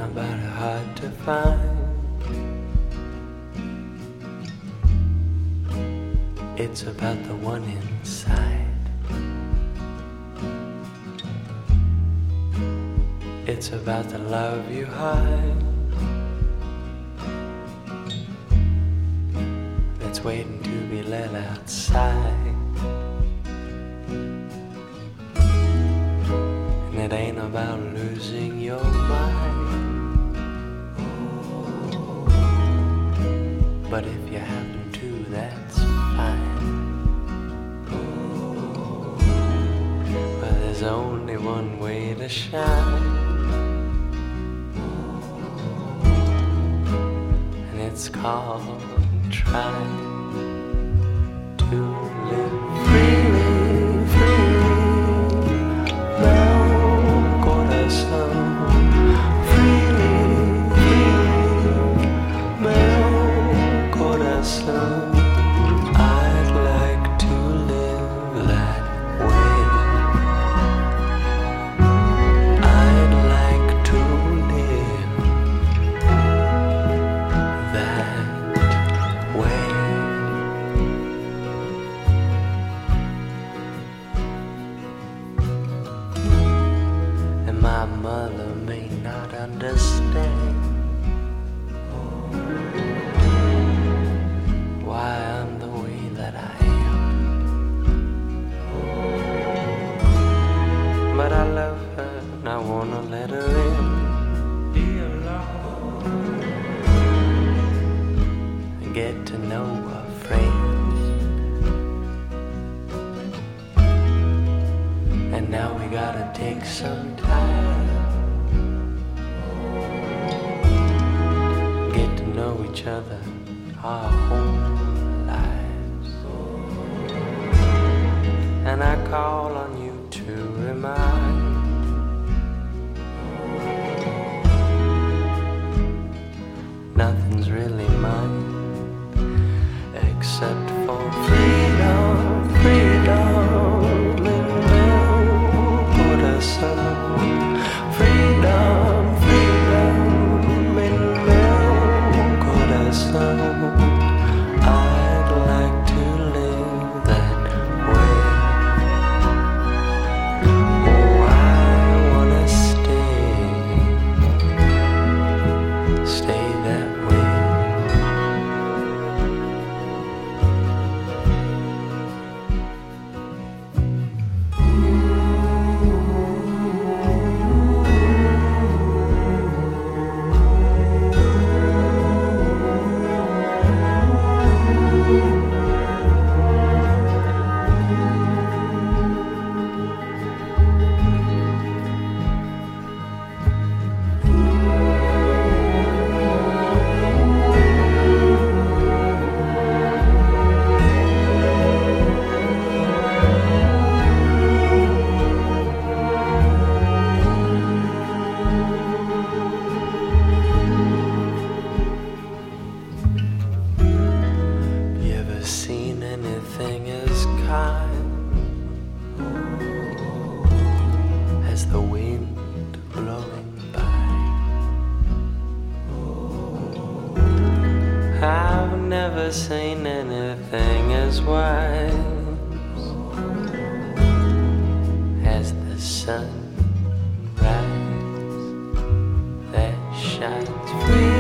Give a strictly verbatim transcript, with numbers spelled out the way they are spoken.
about hard to find. It's about the one inside. It's about the love you hide. That's waiting to be let outside. And it ain't about losing your mind. But if you happen to, that's fine. But there's only one way to shine, and it's called trying to live freely, freely, meu coração. Freely, freely, meu coração. I'd like to live that way. I'd like to live that way. And my mother may not understand why I'm the way that I am, but I love her and I wanna let her in. Dear Lord, and get to know her friends. And now we gotta take some time, get to know each other our whole lives. And I call on you to remind nothing's really mine except for freedom, freedom in meu coração. Freedom, freedom in meu coração. I'd like to live that way. Oh, I wanna stay, stay that way. You ever seen anything as kind as the wind blowing by? I've never seen anything as wise as the sunrise that shines free.